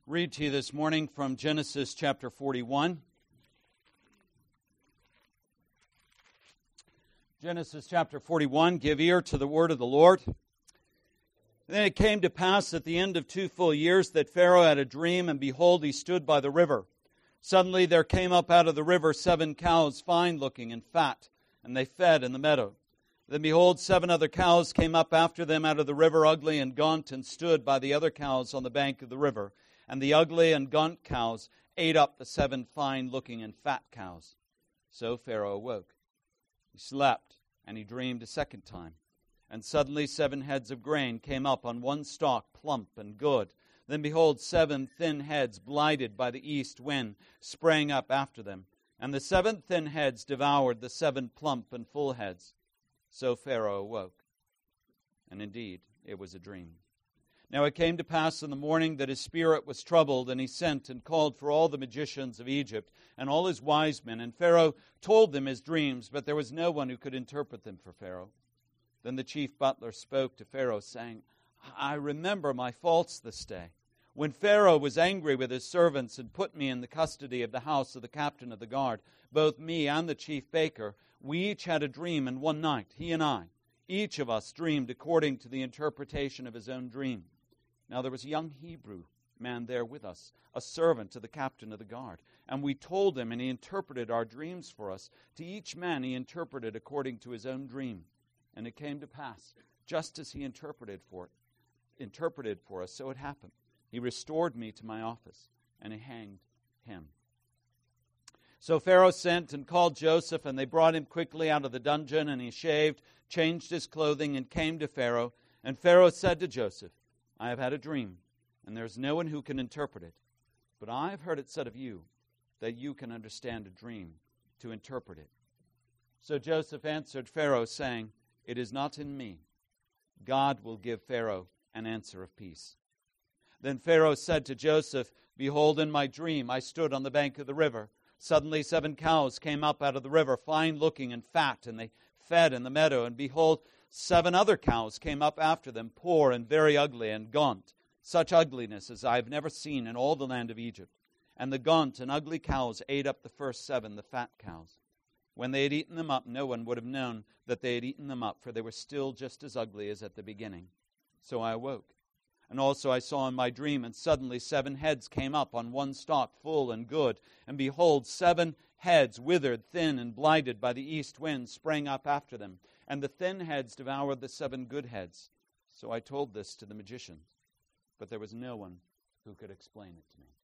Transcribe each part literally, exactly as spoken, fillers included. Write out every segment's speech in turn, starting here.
read to you this morning from Genesis chapter forty-one. Genesis chapter forty-one, give ear to the word of the Lord. And then it came to pass at the end of two full years that Pharaoh had a dream, and behold, he stood by the river. Suddenly there came up out of the river seven cows, fine-looking and fat, and they fed in the meadow. Then behold, seven other cows came up after them out of the river, ugly and gaunt, and stood by the other cows on the bank of the river. And the ugly and gaunt cows ate up the seven fine-looking and fat cows. So Pharaoh awoke. He slept, and he dreamed a second time. And suddenly seven heads of grain came up on one stalk, plump and good. Then behold, seven thin heads, blighted by the east wind, sprang up after them. And the seven thin heads devoured the seven plump and full heads. So Pharaoh awoke. And indeed, it was a dream. Now it came to pass in the morning that his spirit was troubled, and he sent and called for all the magicians of Egypt and all his wise men. And Pharaoh told them his dreams, but there was no one who could interpret them for Pharaoh. Then the chief butler spoke to Pharaoh, saying, I remember my faults this day, when Pharaoh was angry with his servants and put me in the custody of the house of the captain of the guard, both me and the chief baker. We each had a dream in one night, he and I. Each of us dreamed according to the interpretation of his own dream. Now there was a young Hebrew man there with us, a servant to the captain of the guard. And we told him, and he interpreted our dreams for us. To each man he interpreted according to his own dream. And it came to pass, just as he interpreted for it, interpreted for us, so it happened. He restored me to my office, and he hanged him. So Pharaoh sent and called Joseph, and they brought him quickly out of the dungeon, and he shaved, changed his clothing, and came to Pharaoh. And Pharaoh said to Joseph, I have had a dream, and there is no one who can interpret it. But I have heard it said of you that you can understand a dream to interpret it. So Joseph answered Pharaoh, saying, It is not in me. God will give Pharaoh an answer of peace. Then Pharaoh said to Joseph, Behold, in my dream I stood on the bank of the river. Suddenly seven cows came up out of the river, fine-looking and fat, and they fed in the meadow. And behold, seven other cows came up after them, poor and very ugly and gaunt, such ugliness as I have never seen in all the land of Egypt. And the gaunt and ugly cows ate up the first seven, the fat cows. When they had eaten them up, no one would have known that they had eaten them up, for they were still just as ugly as at the beginning. So I awoke. And also I saw in my dream, and suddenly seven heads came up on one stalk, full and good. And behold, seven heads, withered, thin, and blighted by the east wind, sprang up after them. And the thin heads devoured the seven good heads. So I told this to the magicians, but there was no one who could explain it to me.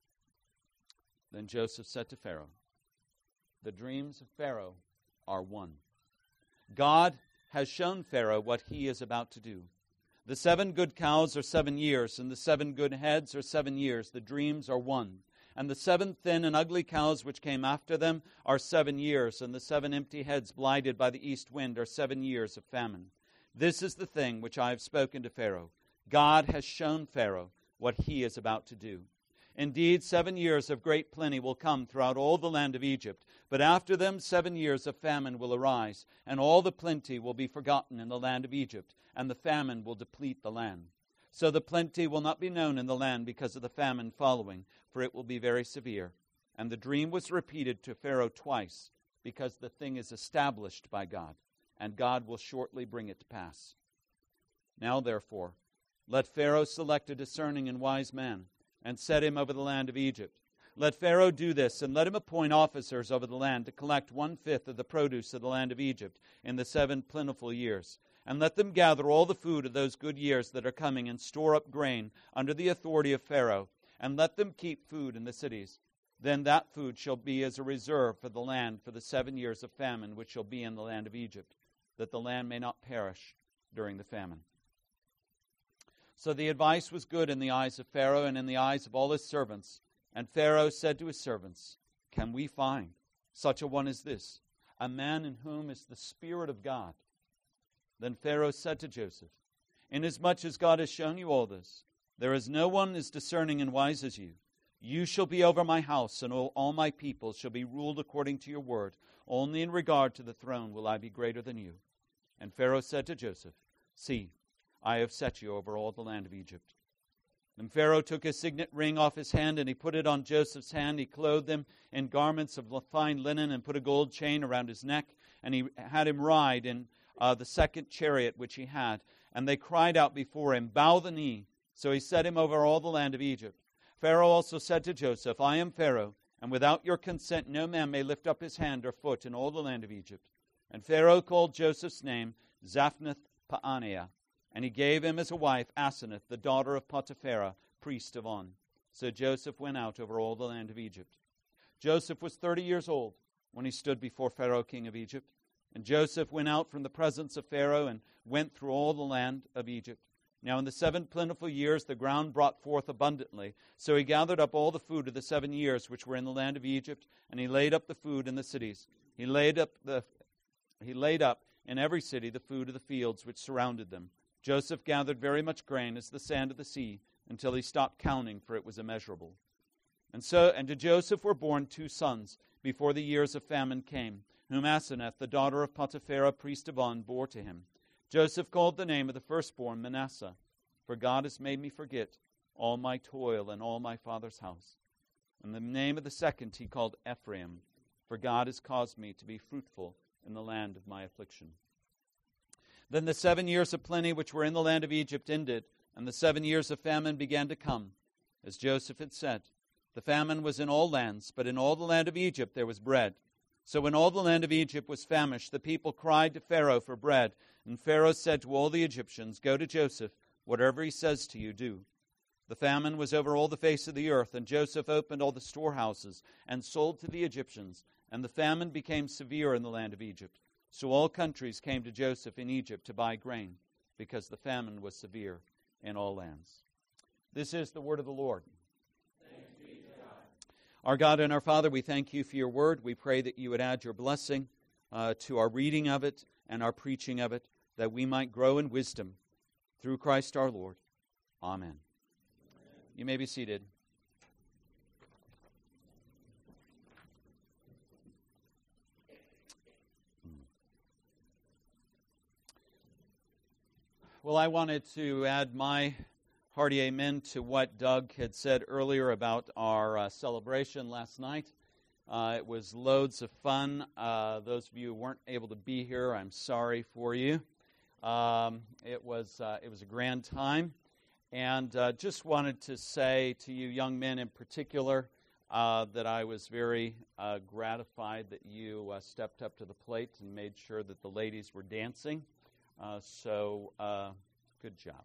Then Joseph said to Pharaoh, The dreams of Pharaoh are one. God has shown Pharaoh what he is about to do. The seven good cows are seven years, and the seven good heads are seven years. The dreams are one. And the seven thin and ugly cows which came after them are seven years, and the seven empty heads blighted by the east wind are seven years of famine. This is the thing which I have spoken to Pharaoh. God has shown Pharaoh what he is about to do. Indeed, seven years of great plenty will come throughout all the land of Egypt, but after them seven years of famine will arise, and all the plenty will be forgotten in the land of Egypt, and the famine will deplete the land. So the plenty will not be known in the land because of the famine following, for it will be very severe. And the dream was repeated to Pharaoh twice, because the thing is established by God, and God will shortly bring it to pass. Now therefore, let Pharaoh select a discerning and wise man, and set him over the land of Egypt. Let Pharaoh do this, and let him appoint officers over the land to collect one-fifth of the produce of the land of Egypt in the seven plentiful years. And let them gather all the food of those good years that are coming, and store up grain under the authority of Pharaoh, and let them keep food in the cities. Then that food shall be as a reserve for the land for the seven years of famine which shall be in the land of Egypt, that the land may not perish during the famine. So the advice was good in the eyes of Pharaoh and in the eyes of all his servants. And Pharaoh said to his servants, Can we find such a one as this, a man in whom is the Spirit of God? Then Pharaoh said to Joseph, Inasmuch as God has shown you all this, there is no one as discerning and wise as you. You shall be over my house, and all, all my people shall be ruled according to your word. Only in regard to the throne will I be greater than you. And Pharaoh said to Joseph, See, I have set you over all the land of Egypt. Then Pharaoh took his signet ring off his hand, and he put it on Joseph's hand. He clothed him in garments of fine linen and put a gold chain around his neck. And he had him ride in uh, the second chariot which he had. And they cried out before him, "Bow the knee." So he set him over all the land of Egypt. Pharaoh also said to Joseph, "I am Pharaoh, and without your consent no man may lift up his hand or foot in all the land of Egypt." And Pharaoh called Joseph's name Zaphnath-Paaneah. And he gave him as a wife Asenath, the daughter of Potiphera, priest of On. So Joseph went out over all the land of Egypt. Joseph was thirty years old when he stood before Pharaoh, king of Egypt. And Joseph went out from the presence of Pharaoh and went through all the land of Egypt. Now in the seven plentiful years the ground brought forth abundantly. So he gathered up all the food of the seven years which were in the land of Egypt, and he laid up the food in the cities. He laid up the he laid up in every city the food of the fields which surrounded them. Joseph gathered very much grain as the sand of the sea, until he stopped counting, for it was immeasurable. And so, and to Joseph were born two sons before the years of famine came, whom Asenath, the daughter of Potiphera, priest of On, bore to him. Joseph called the name of the firstborn Manasseh, for God has made me forget all my toil and all my father's house. And the name of the second he called Ephraim, for God has caused me to be fruitful in the land of my affliction. Then the seven years of plenty which were in the land of Egypt ended, and the seven years of famine began to come, as Joseph had said. The famine was in all lands, but in all the land of Egypt there was bread. So when all the land of Egypt was famished, the people cried to Pharaoh for bread. And Pharaoh said to all the Egyptians, "Go to Joseph, whatever he says to you, do." The famine was over all the face of the earth, and Joseph opened all the storehouses and sold to the Egyptians. And the famine became severe in the land of Egypt. So all countries came to Joseph in Egypt to buy grain, because the famine was severe in all lands. This is the word of the Lord. Thanks be to God. Our God and our Father, we thank you for your word. We pray that you would add your blessing uh, to our reading of it and our preaching of it, that we might grow in wisdom through Christ our Lord. Amen. Amen. You may be seated. Well, I wanted to add my hearty amen to what Doug had said earlier about our uh, celebration last night. Uh, it was loads of fun. Uh, those of you who weren't able to be here, I'm sorry for you. Um, it was uh, it was a grand time, and uh, just wanted to say to you young men in particular uh, that I was very uh, gratified that you uh, stepped up to the plate and made sure that the ladies were dancing. Uh, so, uh, good job.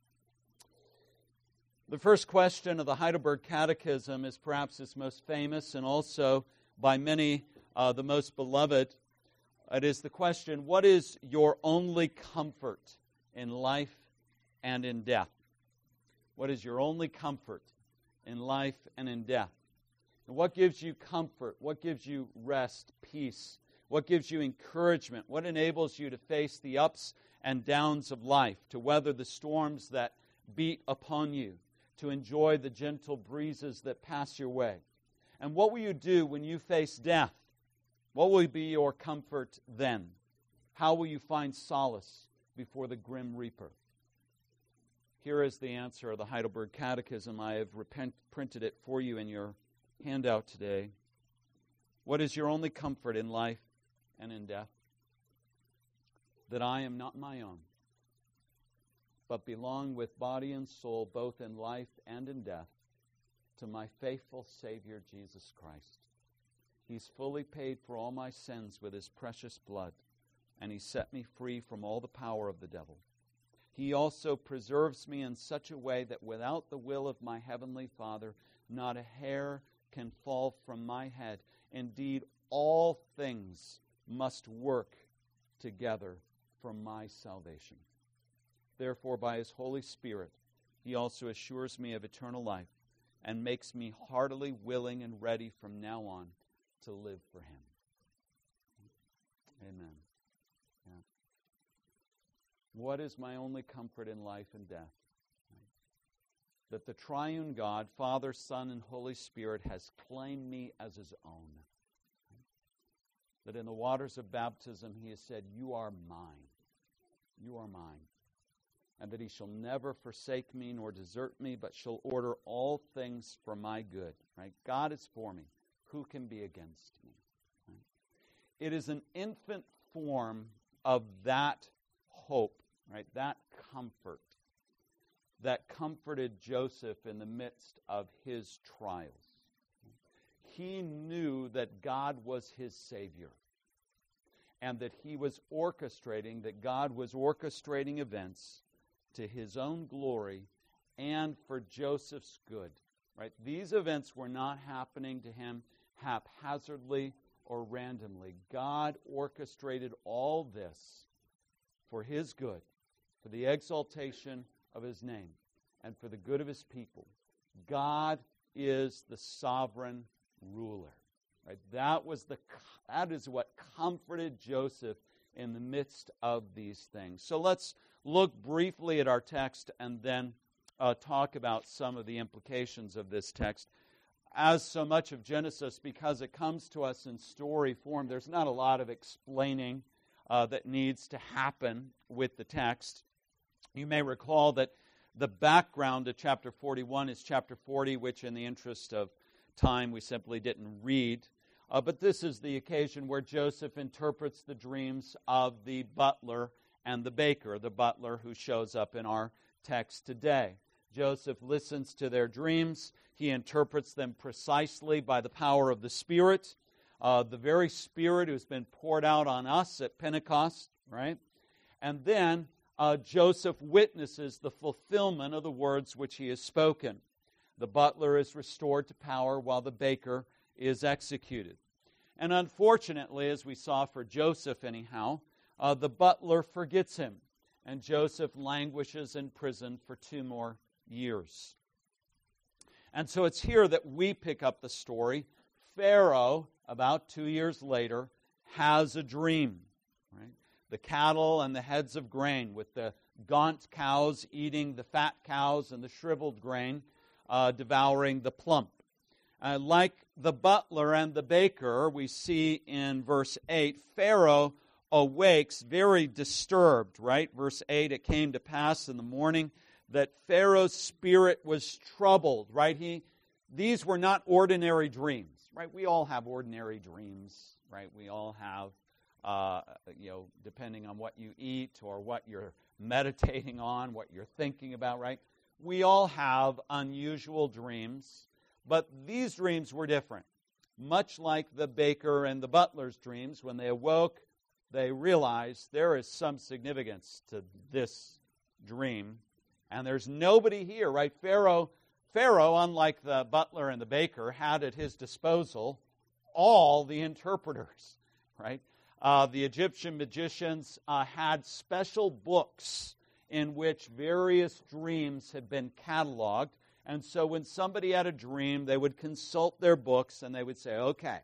The first question of the Heidelberg Catechism is perhaps its most famous and also by many uh, the most beloved. It is the question, what is your only comfort in life and in death? What is your only comfort in life and in death? And what gives you comfort? What gives you rest, peace? What gives you encouragement? What enables you to face the ups and downs of life, to weather the storms that beat upon you, to enjoy the gentle breezes that pass your way? And what will you do when you face death? What will be your comfort then? How will you find solace before the grim reaper? Here is the answer of the Heidelberg Catechism. I have repent, printed it for you in your handout today. What is your only comfort in life and in death? That I am not my own, but belong with body and soul, both in life and in death, to my faithful Savior, Jesus Christ. He's fully paid for all my sins with his precious blood, and he set me free from all the power of the devil. He also preserves me in such a way that without the will of my heavenly Father, not a hair can fall from my head. Indeed, all things must work together for my salvation. Therefore, by his Holy Spirit, he also assures me of eternal life and makes me heartily willing and ready from now on to live for him. Amen. Yeah. What is my only comfort in life and death? That the triune God, Father, Son, and Holy Spirit, has claimed me as his own. That in the waters of baptism he has said, "You are mine. You are mine." and that he shall never forsake me nor desert me, but shall order all things for my good. Right? God is for me. Who can be against me? Right? It is an infant form of that hope, right? That comfort that comforted Joseph in the midst of his trials. He knew that God was his Savior, and that he was orchestrating, that God was orchestrating events to his own glory and for Joseph's good. Right? These events were not happening to him haphazardly or randomly. God orchestrated all this for his good, for the exaltation of his name, and for the good of his people. God is the sovereign ruler. Right? That was the that is what comforted Joseph in the midst of these things. So let's look briefly at our text and then uh, talk about some of the implications of this text. As so much of Genesis, because it comes to us in story form, there's not a lot of explaining uh, that needs to happen with the text. You may recall that the background to chapter forty-one is chapter forty, which in the interest of time we simply didn't read. Uh, but this is the occasion where Joseph interprets the dreams of the butler and the baker, the butler who shows up in our text today. Joseph listens to their dreams. He interprets them precisely by the power of the Spirit, uh, the very Spirit who's been poured out on us at Pentecost, right? And then uh, Joseph witnesses the fulfillment of the words which he has spoken. The butler is restored to power while the baker is executed. And unfortunately, as we saw for Joseph anyhow, uh, the butler forgets him, and Joseph languishes in prison for two more years. And so it's here that we pick up the story. Pharaoh, about two years later, has a dream. Right? The cattle and the heads of grain, with the gaunt cows eating the fat cows and the shriveled grain uh, devouring the plump. Uh, like the butler and the baker, we see in verse eight, Pharaoh awakes very disturbed, right? Verse eight, it came to pass in the morning that Pharaoh's spirit was troubled, right? He, these were not ordinary dreams, right? We all have ordinary dreams, right? We all have, uh, you know, depending on what you eat or what you're meditating on, what you're thinking about, right? We all have unusual dreams. But these dreams were different. Much like the baker and the butler's dreams, when they awoke, they realized there is some significance to this dream. And there's nobody here, right? Pharaoh, Pharaoh, unlike the butler and the baker, had at his disposal all the interpreters, right? Uh, the Egyptian magicians uh, had special books in which various dreams had been cataloged. And so when somebody had a dream, they would consult their books and they would say, okay,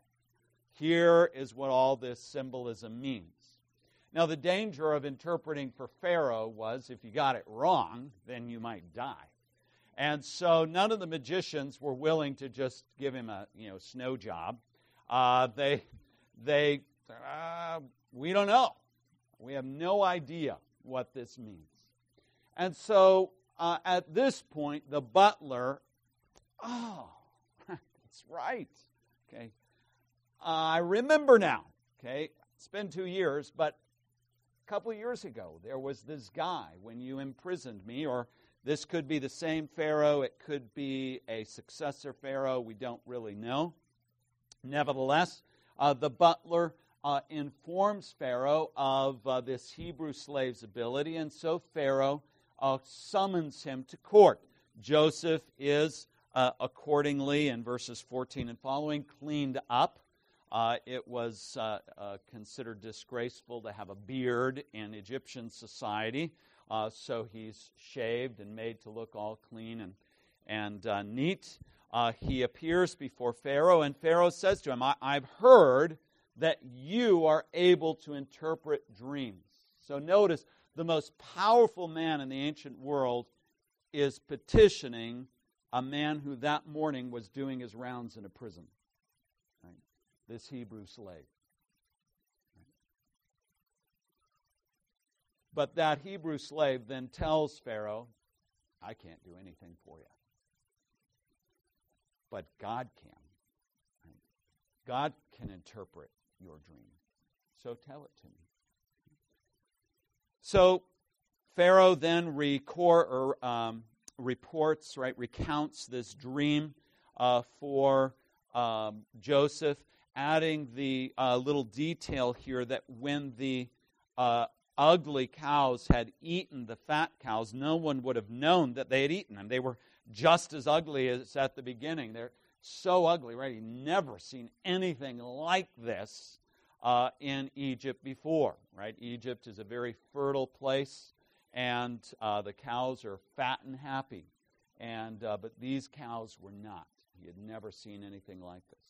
here is what all this symbolism means. Now, the danger of interpreting for Pharaoh was if you got it wrong, then you might die. And so none of the magicians were willing to just give him a you know snow job. Uh, they, they, uh, we don't know. We have no idea what this means. And so Uh, at this point, the butler, oh, that's right. Okay, uh, I remember now. Okay, it's been two years, but a couple of years ago, there was this guy when you imprisoned me, or this could be the same Pharaoh, it could be a successor Pharaoh, we don't really know. Nevertheless, uh, the butler uh, informs Pharaoh of uh, this Hebrew slave's ability, and so Pharaoh Uh, summons him to court. Joseph is uh, accordingly, in verses fourteen and following, cleaned up. Uh, it was uh, uh, considered disgraceful to have a beard in Egyptian society, uh, so he's shaved and made to look all clean and, and uh, neat. Uh, he appears before Pharaoh, and Pharaoh says to him, I- I've heard that you are able to interpret dreams. So notice, the most powerful man in the ancient world is petitioning a man who that morning was doing his rounds in a prison. Right? This Hebrew slave. Right? But that Hebrew slave then tells Pharaoh, I can't do anything for you. But God can. Right? God can interpret your dream. So tell it to me. So Pharaoh then record, or, um, reports, right, recounts this dream uh, for um, Joseph, adding the uh, little detail here that when the uh, ugly cows had eaten the fat cows, no one would have known that they had eaten them. They were just as ugly as at the beginning. They're so ugly, right? You've never seen anything like this uh, in Egypt before, right? Egypt is a very fertile place, and uh, the cows are fat and happy. And uh, but these cows were not. He had never seen anything like this.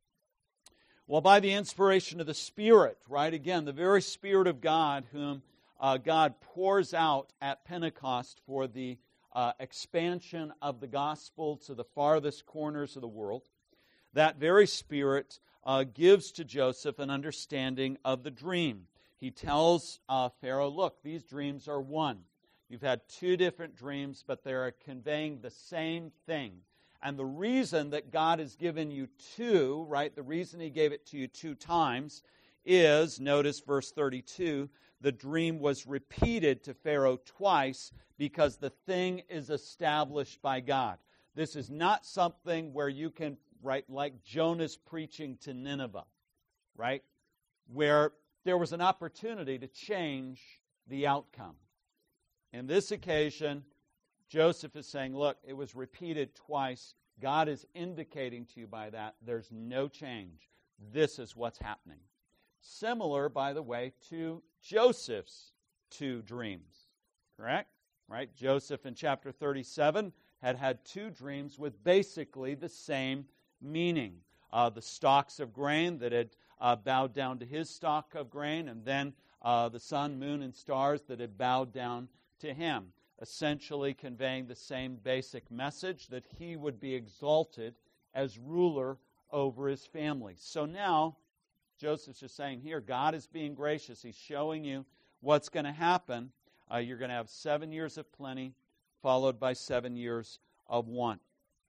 Well, by the inspiration of the Spirit, right? Again, the very Spirit of God, whom uh, God pours out at Pentecost for the uh, expansion of the gospel to the farthest corners of the world, that very Spirit uh, gives to Joseph an understanding of the dream. He tells uh, Pharaoh, look, these dreams are one. You've had two different dreams, but they're conveying the same thing. And the reason that God has given you two, right, the reason He gave it to you two times is, notice verse thirty-two, the dream was repeated to Pharaoh twice because the thing is established by God. This is not something where you can, right, like Jonah's preaching to Nineveh, right, where there was an opportunity to change the outcome. In this occasion, Joseph is saying, look, it was repeated twice. God is indicating to you by that there's no change. This is what's happening. Similar, by the way, to Joseph's two dreams. Correct? Right? Joseph in chapter thirty-seven had had two dreams with basically the same meaning. Uh, the stalks of grain that had uh, bowed down to his stalk of grain, and then uh, the sun, moon, and stars that had bowed down to him, essentially conveying the same basic message that he would be exalted as ruler over his family. So now, Joseph's just saying here, God is being gracious. He's showing you what's going to happen. Uh, you're going to have seven years of plenty, followed by seven years of want.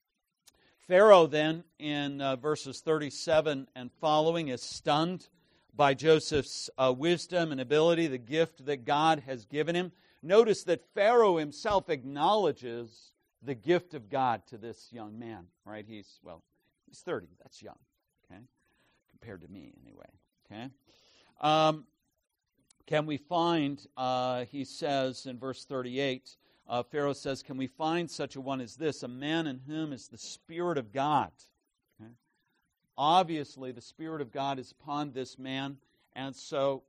Pharaoh then, in uh, verses thirty-seven and following, is stunned by Joseph's uh, wisdom and ability, the gift that God has given him. Notice that Pharaoh himself acknowledges the gift of God to this young man, right? He's, well, he's thirty. That's young, okay? Compared to me, anyway, okay? Um, can we find, uh, he says in verse thirty-eight, uh, Pharaoh says, can we find such a one as this, a man in whom is the Spirit of God? Okay? Obviously, the Spirit of God is upon this man, and so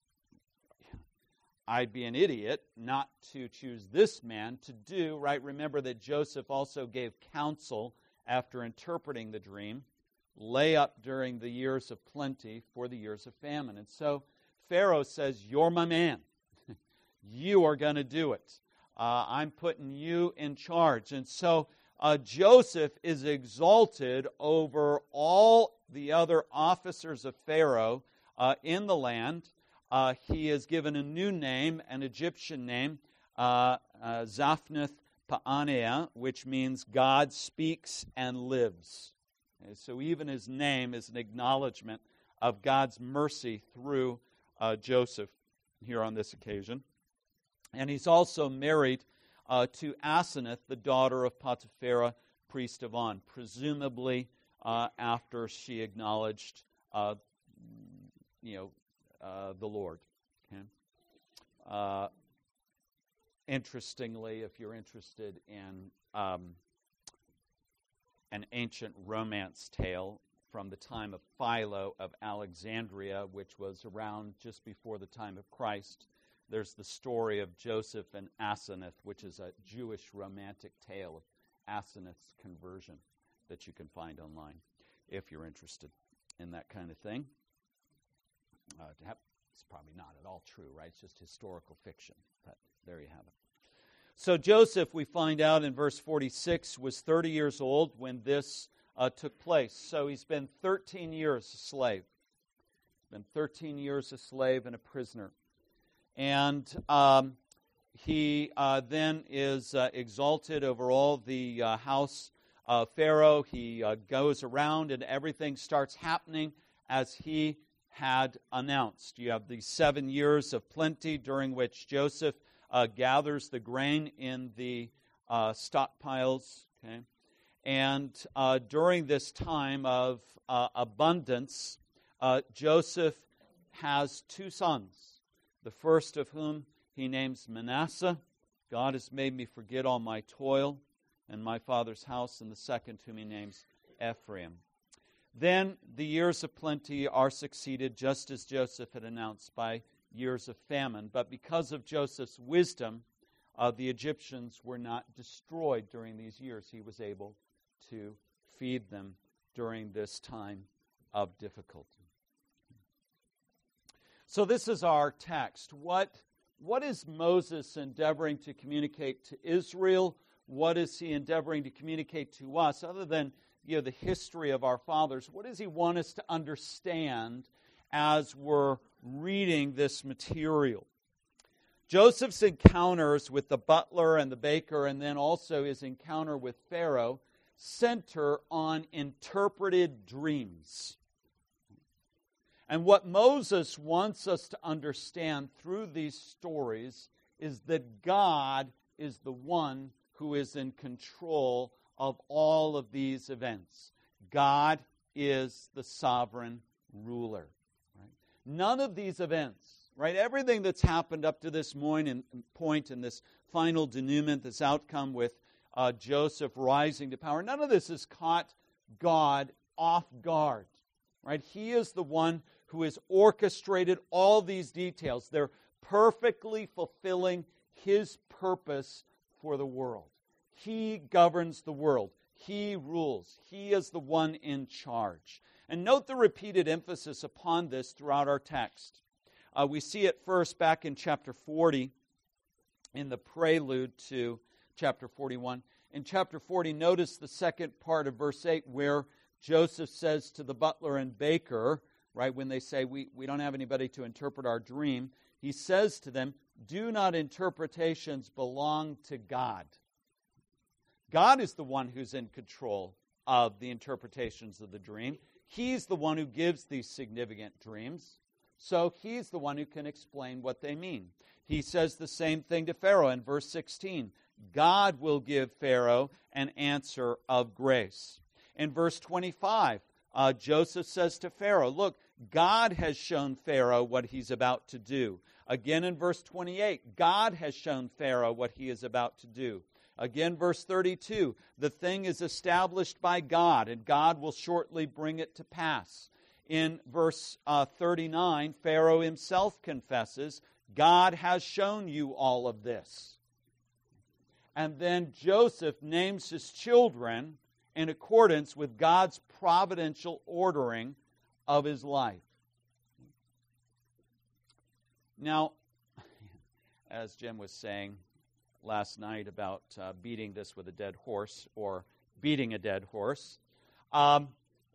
I'd be an idiot not to choose this man to do, right? Remember that Joseph also gave counsel after interpreting the dream, lay up during the years of plenty for the years of famine. And so Pharaoh says, you're my man. You are going to do it. Uh, I'm putting you in charge. And so uh, Joseph is exalted over all the other officers of Pharaoh uh, in the land. Uh, he is given a new name, an Egyptian name, uh, uh, Zaphnath-Paaneah, which means God speaks and lives. Okay, so even his name is an acknowledgement of God's mercy through uh, Joseph here on this occasion. And he's also married uh, to Asenath, the daughter of Potipharah, priest of On, presumably uh, after she acknowledged, uh, you know, Uh, the Lord. Okay? Uh, interestingly, if you're interested in um, an ancient romance tale from the time of Philo of Alexandria, which was around just before the time of Christ, there's the story of Joseph and Asenath, which is a Jewish romantic tale of Asenath's conversion that you can find online if you're interested in that kind of thing. Uh, to have, it's probably not at all true, right? It's just historical fiction, but there you have it. So Joseph, we find out in verse forty-six, was thirty years old when this uh, took place. So he's been thirteen years a slave. He's been thirteen years a slave and a prisoner. And um, he uh, then is uh, exalted over all the uh, house of Pharaoh. He uh, goes around and everything starts happening as he had announced. You have these seven years of plenty during which Joseph uh, gathers the grain in the uh, stockpiles. Okay? And uh, during this time of uh, abundance, uh, Joseph has two sons, the first of whom he names Manasseh. God has made me forget all my toil and my father's house, and the second whom he names Ephraim. Then the years of plenty are succeeded, just as Joseph had announced, by years of famine. But because of Joseph's wisdom, uh, the Egyptians were not destroyed during these years. He was able to feed them during this time of difficulty. So this is our text. What, what is Moses endeavoring to communicate to Israel? What is he endeavoring to communicate to us, other than you know, the history of our fathers? What does he want us to understand as we're reading this material? Joseph's encounters with the butler and the baker, and then also his encounter with Pharaoh, center on interpreted dreams. And what Moses wants us to understand through these stories is that God is the one who is in control of all of these events. God is the sovereign ruler. Right? None of these events, right? Everything that's happened up to this point in this final denouement, this outcome with uh, Joseph rising to power, none of this has caught God off guard. Right? He is the one who has orchestrated all these details. They're perfectly fulfilling His purpose for the world. He governs the world. He rules. He is the one in charge. And note the repeated emphasis upon this throughout our text. Uh, we see it first back in chapter forty, in the prelude to chapter forty-one. In chapter forty, notice the second part of verse eight, where Joseph says to the butler and baker, right, when they say, we, we don't have anybody to interpret our dream, he says to them, do not interpretations belong to God? God is the one who's in control of the interpretations of the dream. He's the one who gives these significant dreams. So he's the one who can explain what they mean. He says the same thing to Pharaoh in verse sixteen. God will give Pharaoh an answer of grace. In verse twenty-five, uh, Joseph says to Pharaoh, look, God has shown Pharaoh what he's about to do. Again in verse twenty-eight, God has shown Pharaoh what he is about to do. Again, verse thirty-two, the thing is established by God, and God will shortly bring it to pass. In verse uh, thirty-nine, Pharaoh himself confesses, God has shown you all of this. And then Joseph names his children in accordance with God's providential ordering of his life. Now, as Jim was saying last night about uh, beating this with a dead horse, or beating a dead horse, um,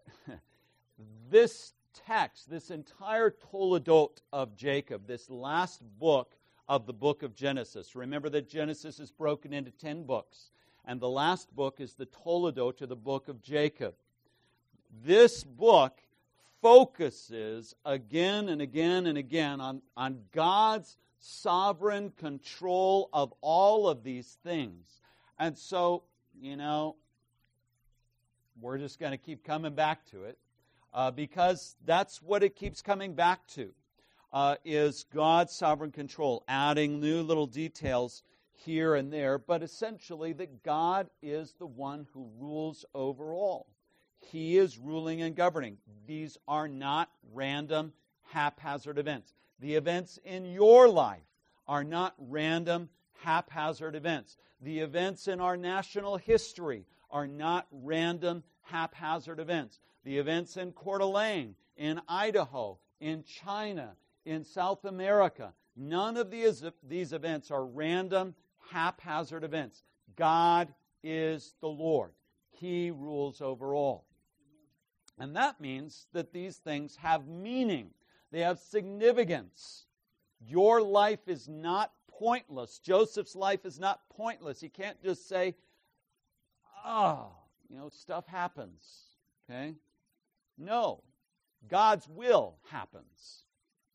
this text, this entire Toledot of Jacob, this last book of the book of Genesis, remember that Genesis is broken into ten books, and the last book is the Toledot, or the book of Jacob. This book focuses again and again and again on, on God's sovereign control of all of these things. And so, you know, we're just going to keep coming back to it uh, because that's what it keeps coming back to, uh, is God's sovereign control, adding new little details here and there, but essentially that God is the one who rules over all. He is ruling and governing. These are not random, haphazard events. The events in your life are not random, haphazard events. The events in our national history are not random, haphazard events. The events in Coeur d'Alene, in Idaho, in China, in South America, none of these, these events are random, haphazard events. God is the Lord. He rules over all. And that means that these things have meaning. They have significance. Your life is not pointless. Joseph's life is not pointless. He can't just say, oh, you know, stuff happens. Okay? No. God's will happens.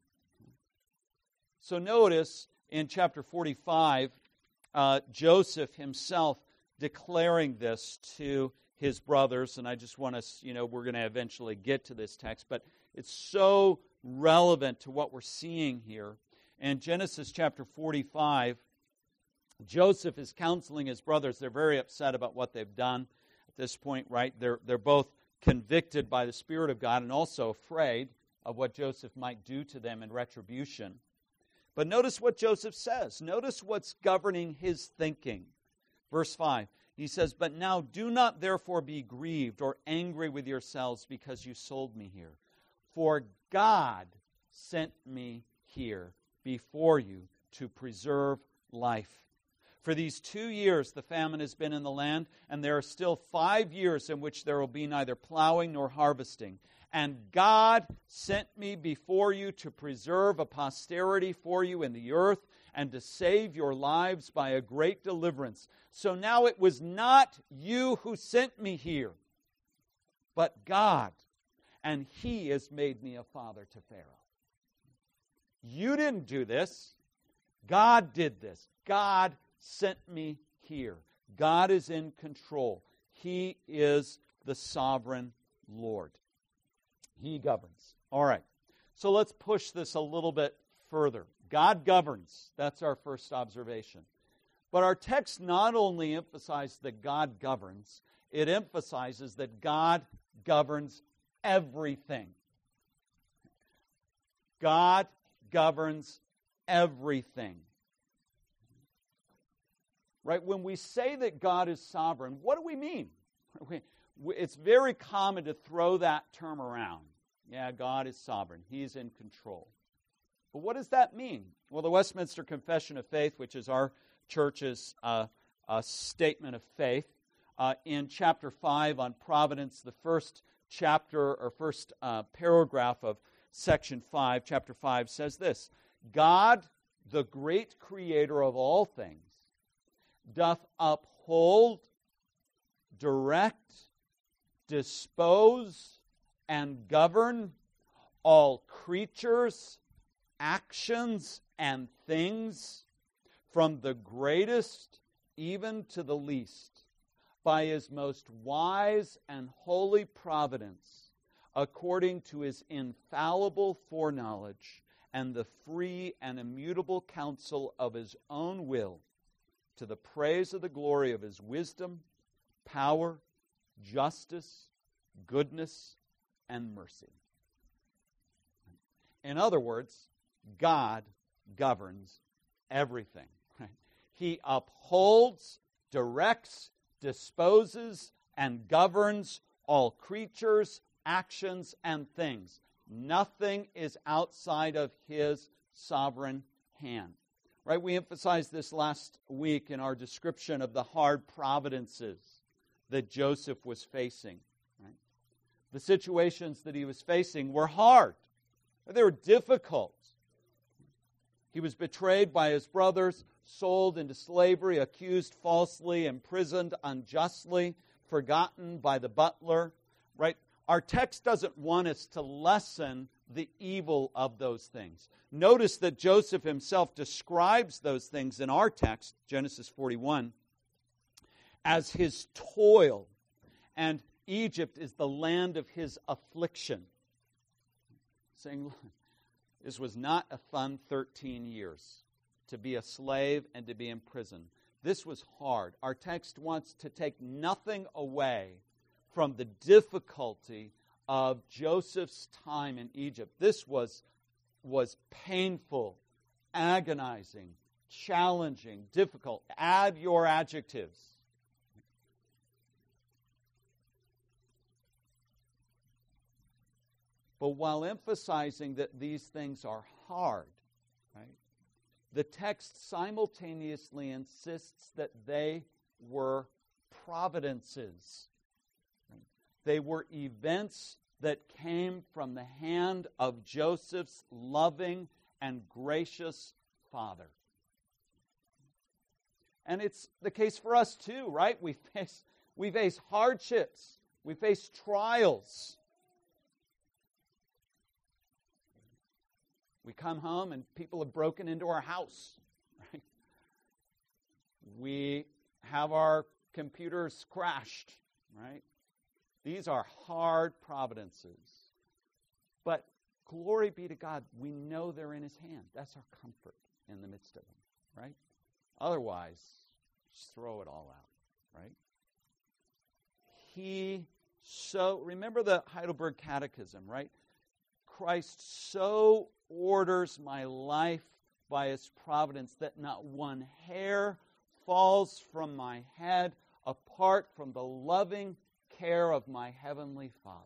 So notice in chapter forty-five, uh, Joseph himself declaring this to his brothers, and I just want to, you know, we're going to eventually get to this text, but it's so relevant to what we're seeing here. In Genesis chapter forty-five, Joseph is counseling his brothers. They're very upset about what they've done at this point, right? They're, they're both convicted by the Spirit of God and also afraid of what Joseph might do to them in retribution. But notice what Joseph says. Notice what's governing his thinking. Verse five, he says, "But now do not therefore be grieved or angry with yourselves because you sold me here. For God sent me here before you to preserve life. For these two years the famine has been in the land, and there are still five years in which there will be neither plowing nor harvesting. And God sent me before you to preserve a posterity for you in the earth, and to save your lives by a great deliverance. So now it was not you who sent me here, but God, and He has made me a father to Pharaoh." You didn't do this. God did this. God sent me here. God is in control. He is the sovereign Lord. He governs. All right. So let's push this a little bit further. God governs. That's our first observation. But our text not only emphasizes that God governs, it emphasizes that God governs everything. God governs everything. Right? When we say that God is sovereign, what do we mean? It's very common to throw that term around. Yeah, God is sovereign. He's in control. But what does that mean? Well, the Westminster Confession of Faith, which is our church's uh, uh, statement of faith, uh, in chapter five on providence, the first chapter or first uh, paragraph of section five, chapter five, says this: "God, the great creator of all things, doth uphold, direct, dispose, and govern all creatures, actions, and things, from the greatest even to the least, by His most wise and holy providence, according to His infallible foreknowledge and the free and immutable counsel of His own will, to the praise of the glory of His wisdom, power, justice, goodness, and mercy." In other words, God governs everything. Right? He upholds, directs, disposes, and governs all creatures, actions, and things. Nothing is outside of His sovereign hand. Right? We emphasized this last week in our description of the hard providences that Joseph was facing. Right? The situations that he was facing were hard. They were difficult. He was betrayed by his brothers, sold into slavery, accused falsely, imprisoned unjustly, forgotten by the butler. Right? Our text doesn't want us to lessen the evil of those things. Notice that Joseph himself describes those things in our text, Genesis forty-one, as his toil, and Egypt is the land of his affliction. Saying, this was not a fun thirteen years to be a slave and to be in prison. This was hard. Our text wants to take nothing away from the difficulty of Joseph's time in Egypt. This was, was painful, agonizing, challenging, difficult. Add your adjectives. But while emphasizing that these things are hard, right, the text simultaneously insists that they were providences. Right? They were events that came from the hand of Joseph's loving and gracious Father. And it's the case for us too, right? We face, we face hardships. We face trials. We come home and people have broken into our house. Right? We have our computers crashed. Right? These are hard providences. But glory be to God, we know they're in His hand. That's our comfort in the midst of them. Right? Otherwise, just throw it all out. Right? He so, remember the Heidelberg Catechism, right? Christ so orders my life by His providence that not one hair falls from my head apart from the loving care of my Heavenly Father.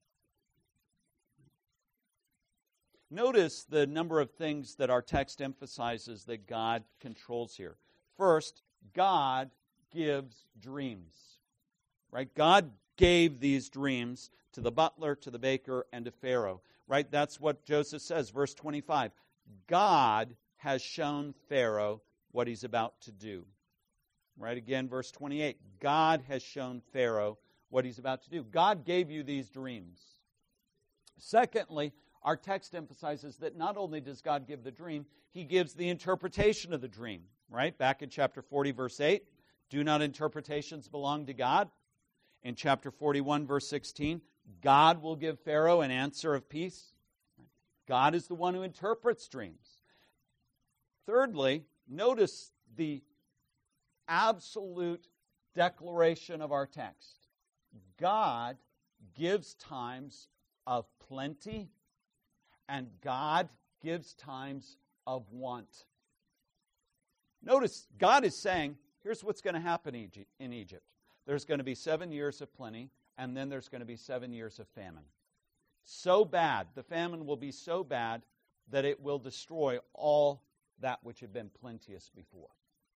Notice the number of things that our text emphasizes that God controls here. First, God gives dreams. Right? God gave these dreams to the butler, to the baker, and to Pharaoh. Right? That's what Joseph says, verse twenty-five. God has shown Pharaoh what he's about to do. Right? Again, verse twenty-eight. God has shown Pharaoh what he's about to do. God gave you these dreams. Secondly, our text emphasizes that not only does God give the dream, He gives the interpretation of the dream. Right? Back in chapter forty, verse eight. Do not interpretations belong to God? In chapter forty-one, verse sixteen, God will give Pharaoh an answer of peace. God is the one who interprets dreams. Thirdly, notice the absolute declaration of our text. God gives times of plenty, and God gives times of want. Notice, God is saying, here's what's going to happen in Egypt. There's going to be seven years of plenty, and then there's going to be seven years of famine. So bad, the famine will be so bad that it will destroy all that which had been plenteous before.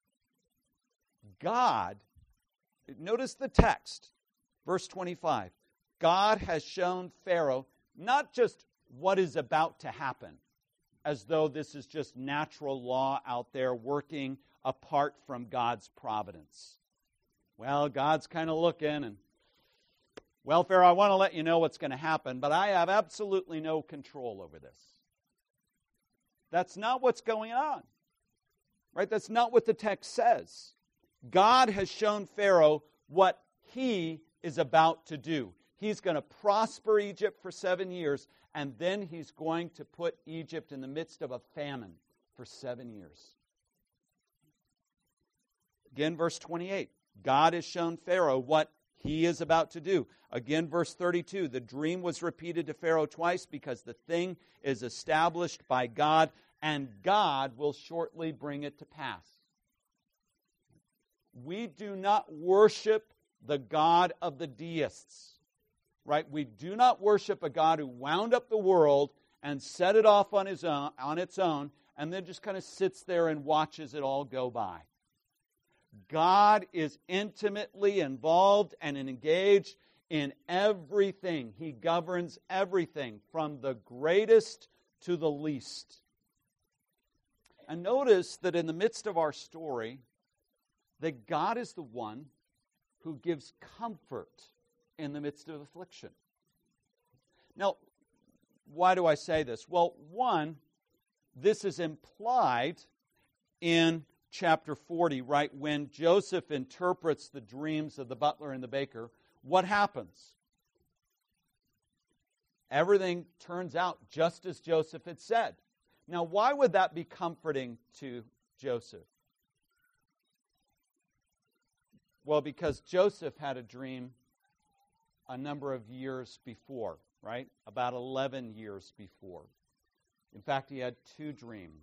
God, notice the text, verse twenty-five. God has shown Pharaoh not just what is about to happen, as though this is just natural law out there working apart from God's providence. Well, God's kind of looking and, well, Pharaoh, I want to let you know what's going to happen, but I have absolutely no control over this. That's not what's going on. Right? That's not what the text says. God has shown Pharaoh what He is about to do. He's going to prosper Egypt for seven years, and then He's going to put Egypt in the midst of a famine for seven years. Again, verse twenty-eight. God has shown Pharaoh what He is about to do. Again, verse thirty-two. The dream was repeated to Pharaoh twice because the thing is established by God, and God will shortly bring it to pass. We do not worship the God of the deists. Right? We do not worship a God who wound up the world and set it off on his own, on its own, and then just kind of sits there and watches it all go by. God is intimately involved and engaged in everything. He governs everything, from the greatest to the least. And notice that in the midst of our story, that God is the one who gives comfort in the midst of affliction. Now, why do I say this? Well, one, this is implied in chapter forty, right? When Joseph interprets the dreams of the butler and the baker, what happens? Everything turns out just as Joseph had said. Now, why would that be comforting to Joseph? Well, because Joseph had a dream a number of years before, right? About eleven years before. In fact, he had two dreams.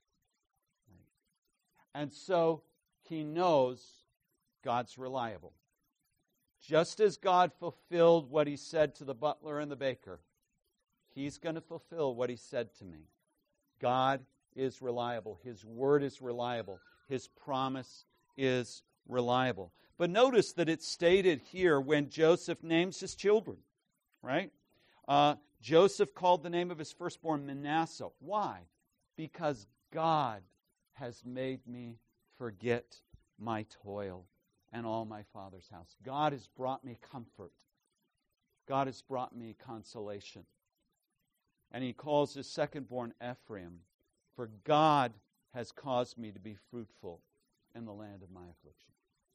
And so he knows God's reliable. Just as God fulfilled what He said to the butler and the baker, He's going to fulfill what He said to me. God is reliable. His word is reliable. His promise is reliable. But notice that it's stated here when Joseph names his children, right? Uh, Joseph called the name of his firstborn Manasseh. Why? because God has made me forget my toil and all my Father's house. God has brought me comfort. God has brought me consolation. And he calls his second-born Ephraim, for God has caused me to be fruitful in the land of my affliction.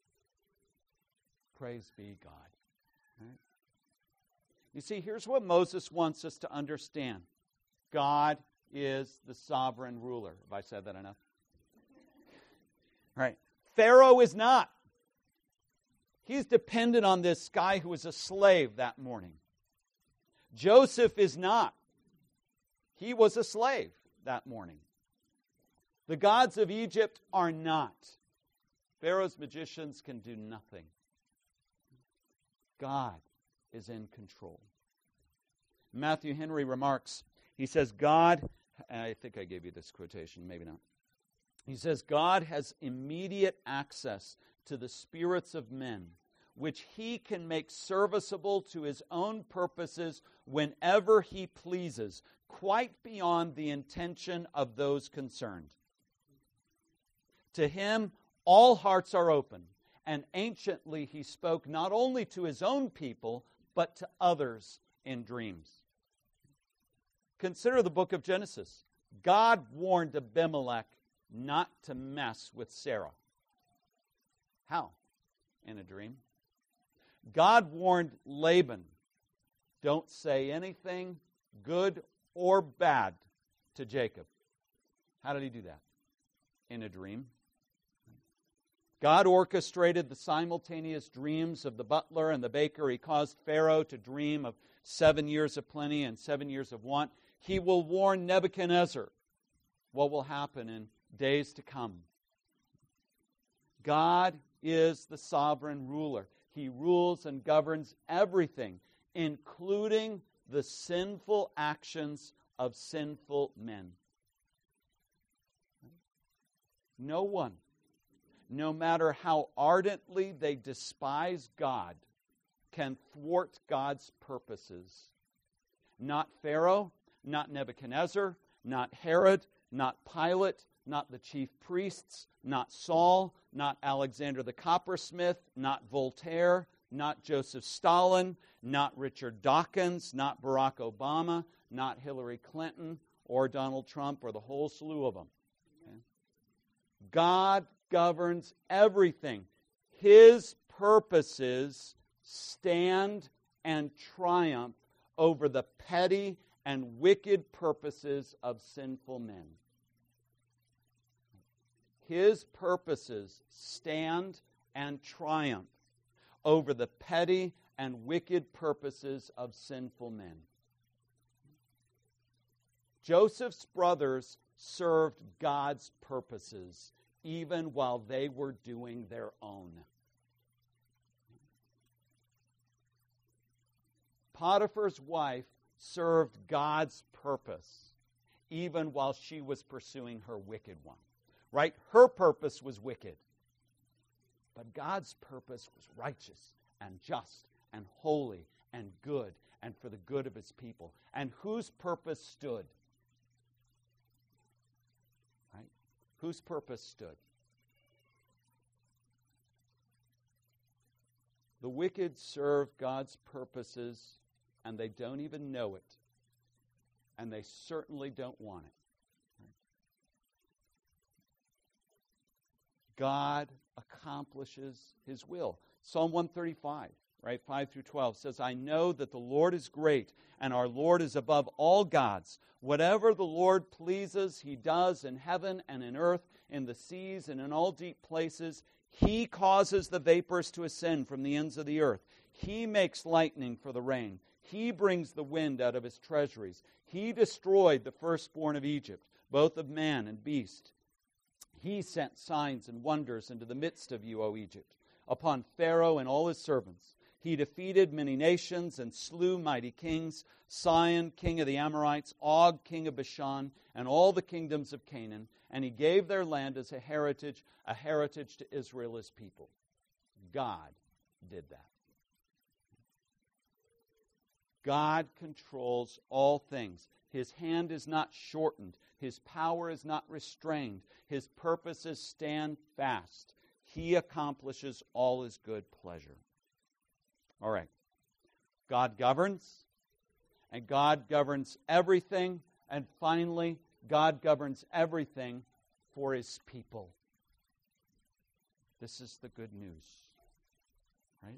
Praise be God. Right? You see, here's what Moses wants us to understand. God is the sovereign ruler. Have I said that enough? All right. Pharaoh is not. He's dependent on this guy who was a slave that morning. Joseph is not. He was a slave that morning. The gods of Egypt are not. Pharaoh's magicians can do nothing. God is in control. Matthew Henry remarks, he says, God, I think I gave you this quotation, maybe not. He says, God has immediate access to the spirits of men, which he can make serviceable to his own purposes whenever he pleases, quite beyond the intention of those concerned. To him, all hearts are open, and anciently he spoke not only to his own people, but to others in dreams. Consider the book of Genesis. God warned Abimelech not to mess with Sarah. How? In a dream. God warned Laban, don't say anything good or bad to Jacob. How did he do that? In a dream. God orchestrated the simultaneous dreams of the butler and the baker. He caused Pharaoh to dream of seven years of plenty and seven years of want. He will warn Nebuchadnezzar what will happen in days to come. God is the sovereign ruler. He rules and governs everything, including the sinful actions of sinful men. No one, no matter how ardently they despise God, can thwart God's purposes. Not Pharaoh, not Nebuchadnezzar, not Herod, not Pilate, not the chief priests, not Saul, not Alexander the coppersmith, not Voltaire, not Joseph Stalin, not Richard Dawkins, not Barack Obama, not Hillary Clinton, or Donald Trump, or the whole slew of them. Okay? God governs everything. His purposes stand and triumph over the petty and wicked purposes of sinful men. His purposes stand and triumph over the petty and wicked purposes of sinful men. Joseph's brothers served God's purposes even while they were doing their own. Potiphar's wife served God's purpose even while she was pursuing her wicked one. Right? Her purpose was wicked. But God's purpose was righteous and just and holy and good and for the good of his people. And whose purpose stood? Right? Whose purpose stood? The wicked serve God's purposes and they don't even know it. And they certainly don't want it. God accomplishes his will. Psalm one thirty-five, right, five through twelve says, I know that the Lord is great, and our Lord is above all gods. Whatever the Lord pleases, he does in heaven and in earth, in the seas and in all deep places. He causes the vapors to ascend from the ends of the earth. He makes lightning for the rain. He brings the wind out of his treasuries. He destroyed the firstborn of Egypt, both of man and beast. He sent signs and wonders into the midst of you, O Egypt, upon Pharaoh and all his servants. He defeated many nations and slew mighty kings, Sihon, king of the Amorites, Og, king of Bashan, and all the kingdoms of Canaan. And he gave their land as a heritage, a heritage to Israel as people. God did that. God controls all things. His hand is not shortened. His power is not restrained. His purposes stand fast. He accomplishes all His good pleasure. All right. God governs, and God governs everything, and finally, God governs everything for His people. This is the good news, right?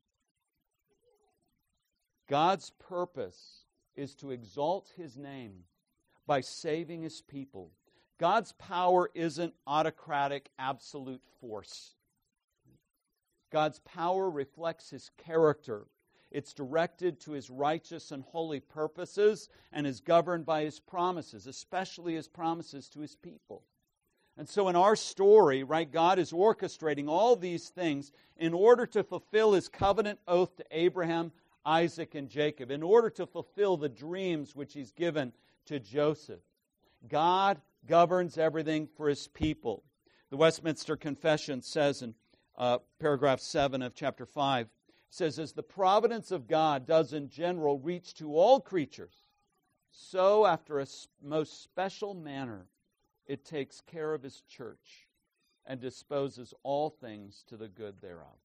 God's purpose is to exalt His name by saving His people. God's power isn't autocratic, absolute force. God's power reflects His character. It's directed to His righteous and holy purposes and is governed by His promises, especially His promises to His people. And so in our story, right, God is orchestrating all these things in order to fulfill His covenant oath to Abraham, Isaac, and Jacob, in order to fulfill the dreams which He's given to Joseph. God governs everything for His people. The Westminster Confession says in uh, paragraph seven of chapter five, says, as the providence of God does in general reach to all creatures, so after a most special manner it takes care of His church and disposes all things to the good thereof.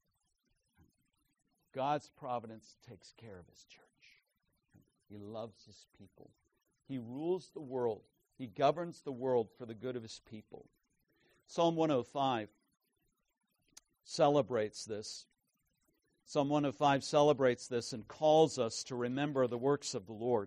God's providence takes care of His church. He loves His people. He rules the world. He governs the world for the good of His people. Psalm one oh five celebrates this. Psalm one oh five celebrates this and calls us to remember the works of the Lord.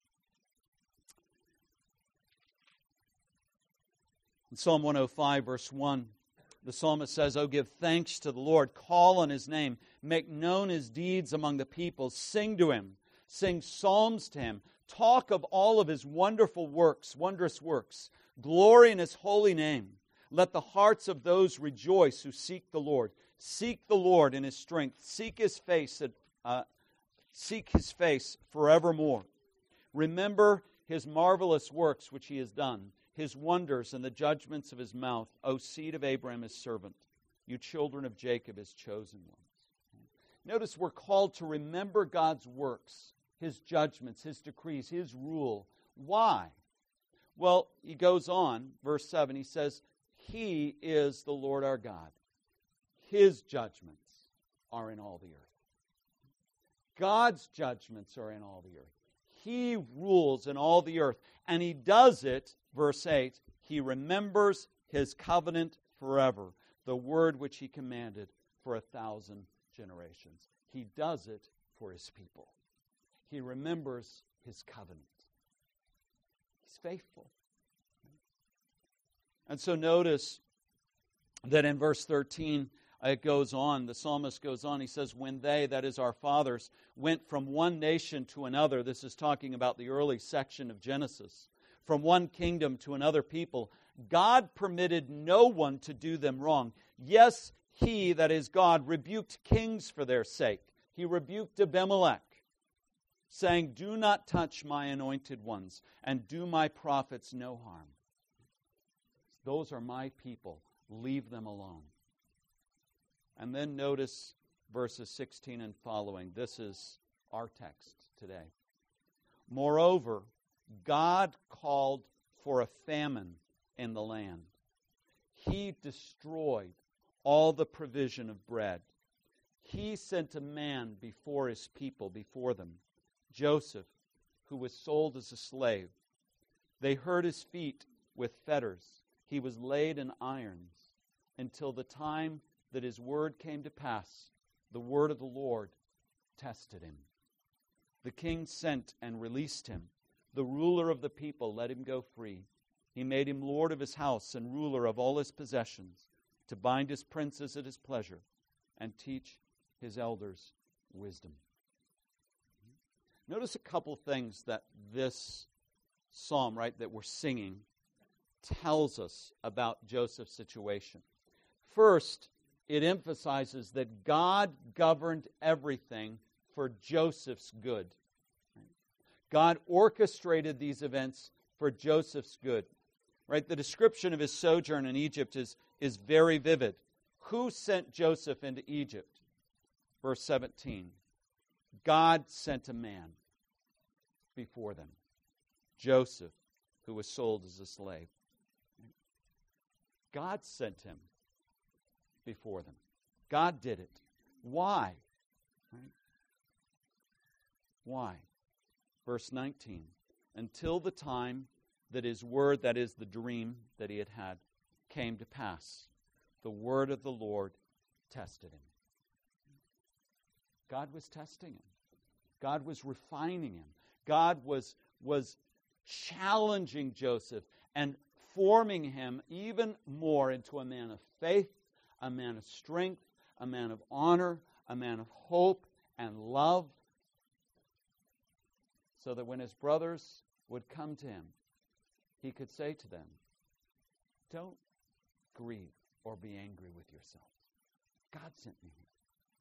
In Psalm one oh five, verse one, the psalmist says, "Oh, give thanks to the Lord, call on His name, make known His deeds among the people, sing to Him, sing psalms to Him, talk of all of His wonderful works, wondrous works, glory in His holy name. Let the hearts of those rejoice who seek the Lord. Seek the Lord in His strength. Seek His face, uh, seek His face forevermore. Remember His marvelous works which He has done, His wonders and the judgments of His mouth, O seed of Abraham, His servant, you children of Jacob, His chosen ones." Notice we're called to remember God's works, His judgments, His decrees, His rule. Why? Well, he goes on, verse seven, he says, He is the Lord our God. His judgments are in all the earth. God's judgments are in all the earth. He rules in all the earth. And He does it, verse eight, He remembers His covenant forever, the word which He commanded for a thousand generations. He does it for His people. He remembers His covenant. He's faithful. And so notice that in verse thirteen, it goes on, the psalmist goes on, he says, when they, that is our fathers, went from one nation to another, this is talking about the early section of Genesis, from one kingdom to another people, God permitted no one to do them wrong. Yes, He, that is God, rebuked kings for their sake. He rebuked Abimelech, saying, do not touch my anointed ones, and do my prophets no harm. Those are my people. Leave them alone. And then notice verses sixteen and following. This is our text today. Moreover, God called for a famine in the land. He destroyed all the provision of bread. He sent a man before His people, before them, Joseph, who was sold as a slave. They hurt his feet with fetters. He was laid in irons until the time that His word came to pass. The word of the Lord tested him. The king sent and released him. The ruler of the people let him go free. He made him lord of his house and ruler of all his possessions, to bind his princes at his pleasure and teach his elders wisdom. Notice a couple things that this psalm, right, that we're singing, tells us about Joseph's situation. First, it emphasizes that God governed everything for Joseph's good. God orchestrated these events for Joseph's good. Right? The description of his sojourn in Egypt is, is very vivid. Who sent Joseph into Egypt? Verse seventeen. God sent a man before them, Joseph, who was sold as a slave. God sent him before them. God did it. Why? Right? Why? Verse nineteen. Until the time that his word, that is the dream that he had had, came to pass. The word of the Lord tested him. God was testing him. God was refining him. God was, was challenging Joseph and forming him even more into a man of faith, a man of strength, a man of honor, a man of hope and love, so that when his brothers would come to him, he could say to them, don't grieve or be angry with yourselves. God sent me here.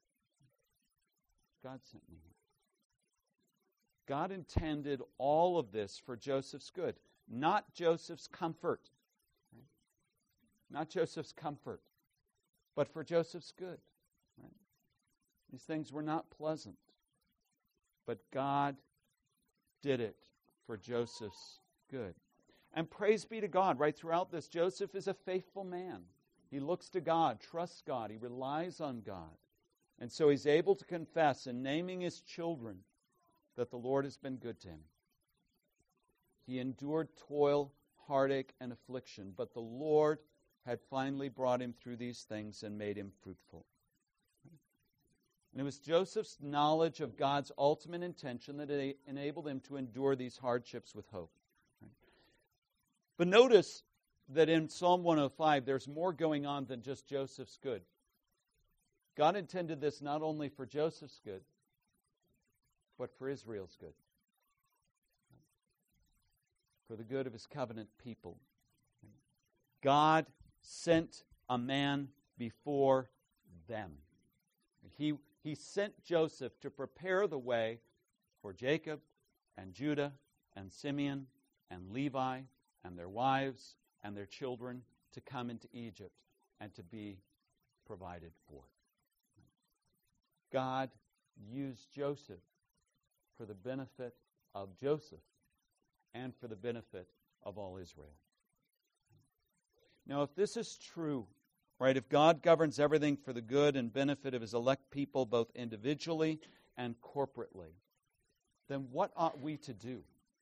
God sent me here. God intended all of this for Joseph's good, not Joseph's comfort. Right? Not Joseph's comfort, but for Joseph's good. Right? These things were not pleasant, but God did it for Joseph's good. And praise be to God, right throughout this, Joseph is a faithful man. He looks to God, trusts God, he relies on God. And so he's able to confess in naming his children that the Lord has been good to him. He endured toil, heartache, and affliction, but the Lord had finally brought him through these things and made him fruitful. And it was Joseph's knowledge of God's ultimate intention that enabled him to endure these hardships with hope. But notice that in Psalm one oh five, there's more going on than just Joseph's good. God intended this not only for Joseph's good, but for Israel's good. For the good of his covenant people. God sent a man before them. He, he sent Joseph to prepare the way for Jacob and Judah and Simeon and Levi and their wives and their children to come into Egypt and to be provided for. God used Joseph for the benefit of Joseph and for the benefit of all Israel. Now, if this is true, right, if God governs everything for the good and benefit of his elect people, both individually and corporately, then what ought we to do?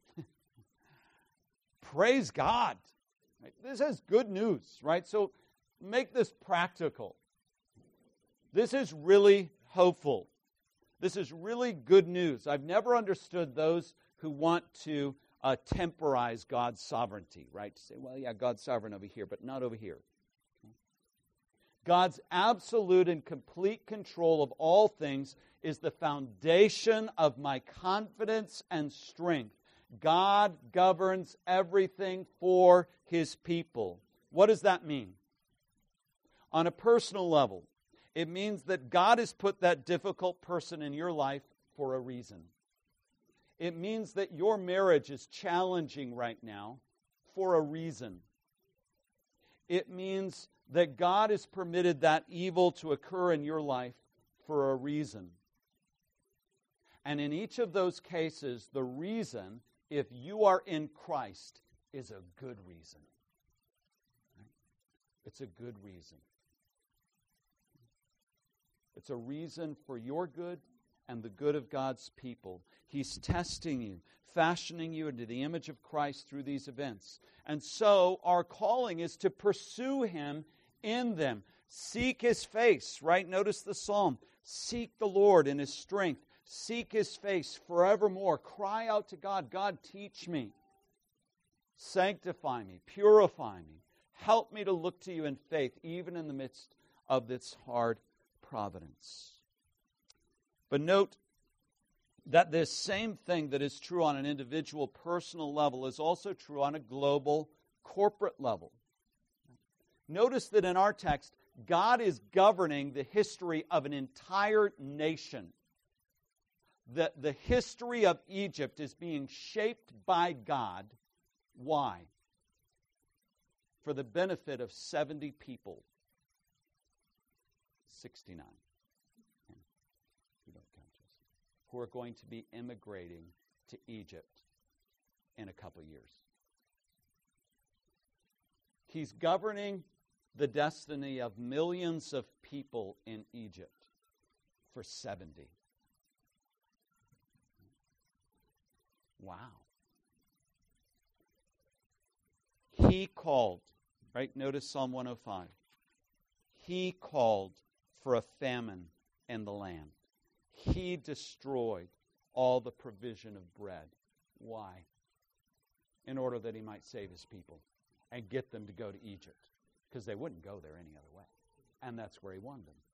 Praise God. Right? This is good news, right? So make this practical. This is really hopeful. This is really good news. I've never understood those who want to uh, temporize God's sovereignty, right? To say, well, yeah, God's sovereign over here, but not over here. God's absolute and complete control of all things is the foundation of my confidence and strength. God governs everything for his people. What does that mean? On a personal level, it means that God has put that difficult person in your life for a reason. It means that your marriage is challenging right now for a reason. It means that God has permitted that evil to occur in your life for a reason. And in each of those cases, the reason, if you are in Christ, is a good reason. It's a good reason. It's a reason for your good and the good of God's people. He's testing you, fashioning you into the image of Christ through these events. And so our calling is to pursue him in them. Seek his face, right? Notice the psalm. Seek the Lord in his strength. Seek his face forevermore. Cry out to God, God, teach me. Sanctify me. Purify me. Help me to look to you in faith, even in the midst of this hard providence. But note that this same thing that is true on an individual, personal level is also true on a global, corporate level. Notice that in our text, God is governing the history of an entire nation. The, the history of Egypt is being shaped by God. Why? For the benefit of seventy people. sixty-nine. You don't count, Joseph. who are going to be immigrating to Egypt in a couple years. He's governing the destiny of millions of people in Egypt for seventy. Wow. He called, right? Notice Psalm one oh five. He called for a famine in the land. He destroyed all the provision of bread. Why? In order that he might save his people and get them to go to Egypt, because they wouldn't go there any other way. And that's where he wanted them.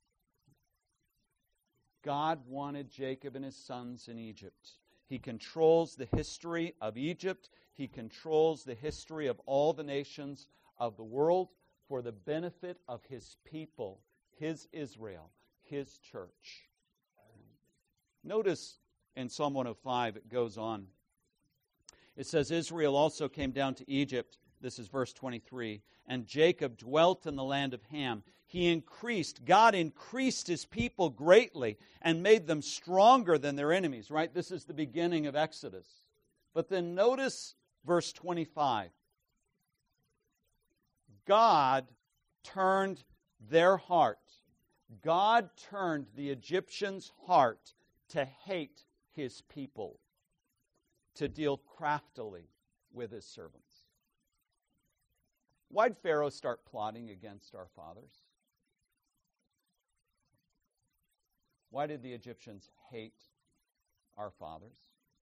God wanted Jacob and his sons in Egypt. He controls the history of Egypt. He controls the history of all the nations of the world for the benefit of his people, his Israel, his church. Notice in Psalm one oh five, it goes on. It says, Israel also came down to Egypt. This is verse twenty-three. And Jacob dwelt in the land of Ham. He increased, God increased his people greatly and made them stronger than their enemies, right? This is the beginning of Exodus. But then notice verse twenty-five. God turned their heart. God turned the Egyptians' heart to hate his people, to deal craftily with his servants. Why'd Pharaoh start plotting against our fathers? Why did the Egyptians hate our fathers?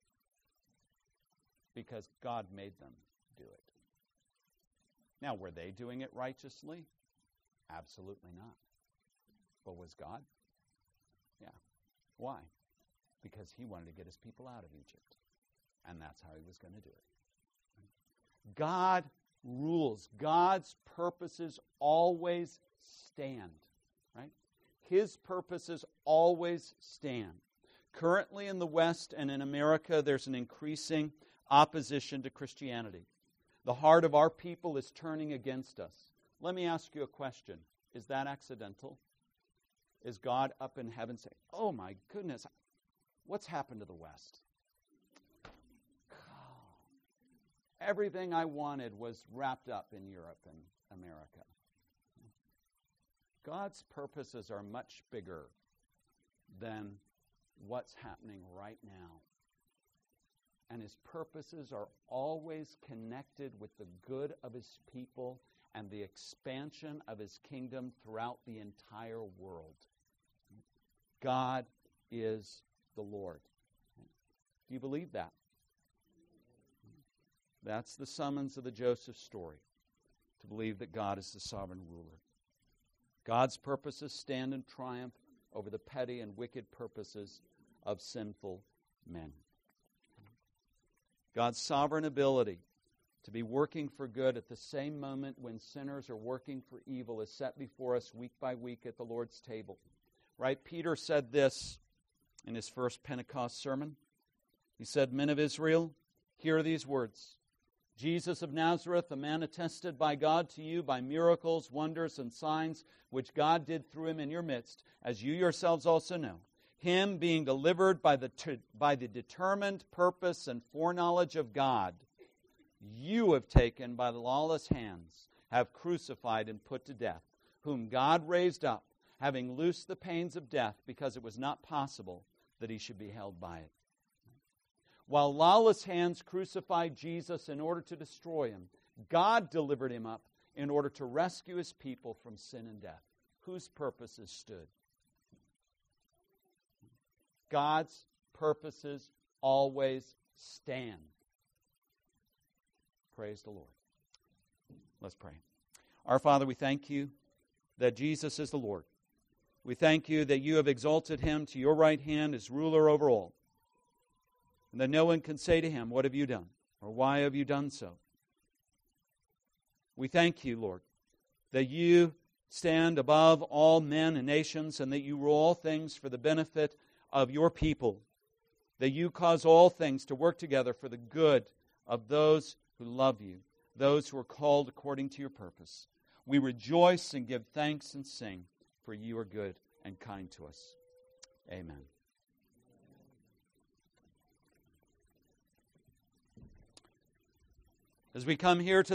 Because God made them do it. Now, were they doing it righteously? Absolutely not. But was God? Yeah. Why? Because he wanted to get his people out of Egypt. And that's how he was going to do it. God rules. God's purposes always stand. Right? His purposes always stand. Currently in the West and in America, there's an increasing opposition to Christianity. The heart of our people is turning against us. Let me ask you a question. Is that accidental? Is God up in heaven saying, oh my goodness, what's happened to the West? Everything I wanted was wrapped up in Europe and America. God's purposes are much bigger than what's happening right now. And his purposes are always connected with the good of his people and the expansion of his kingdom throughout the entire world. God is the Lord. Do you believe that? That's the summons of the Joseph story, to believe that God is the sovereign ruler. God's purposes stand in triumph over the petty and wicked purposes of sinful men. God's sovereign ability to be working for good at the same moment when sinners are working for evil is set before us week by week at the Lord's table. Right? Peter said this in his first Pentecost sermon. He said, Men of Israel, hear these words. Jesus of Nazareth, a man attested by God to you by miracles, wonders, and signs, which God did through him in your midst, as you yourselves also know. Him being delivered by the, ter- by the determined purpose and foreknowledge of God, you have taken by the lawless hands, have crucified and put to death, whom God raised up, having loosed the pains of death, because it was not possible that he should be held by it. While lawless hands crucified Jesus in order to destroy him, God delivered him up in order to rescue his people from sin and death. Whose purposes stood? God's purposes always stand. Praise the Lord. Let's pray. Our Father, we thank you that Jesus is the Lord. We thank you that you have exalted him to your right hand as ruler over all. And that no one can say to him, what have you done? Or why have you done so? We thank you, Lord, that you stand above all men and nations and that you rule all things for the benefit of your people. That you cause all things to work together for the good of those who love you, those who are called according to your purpose. We rejoice and give thanks and sing, for you are good and kind to us. Amen. As we come here to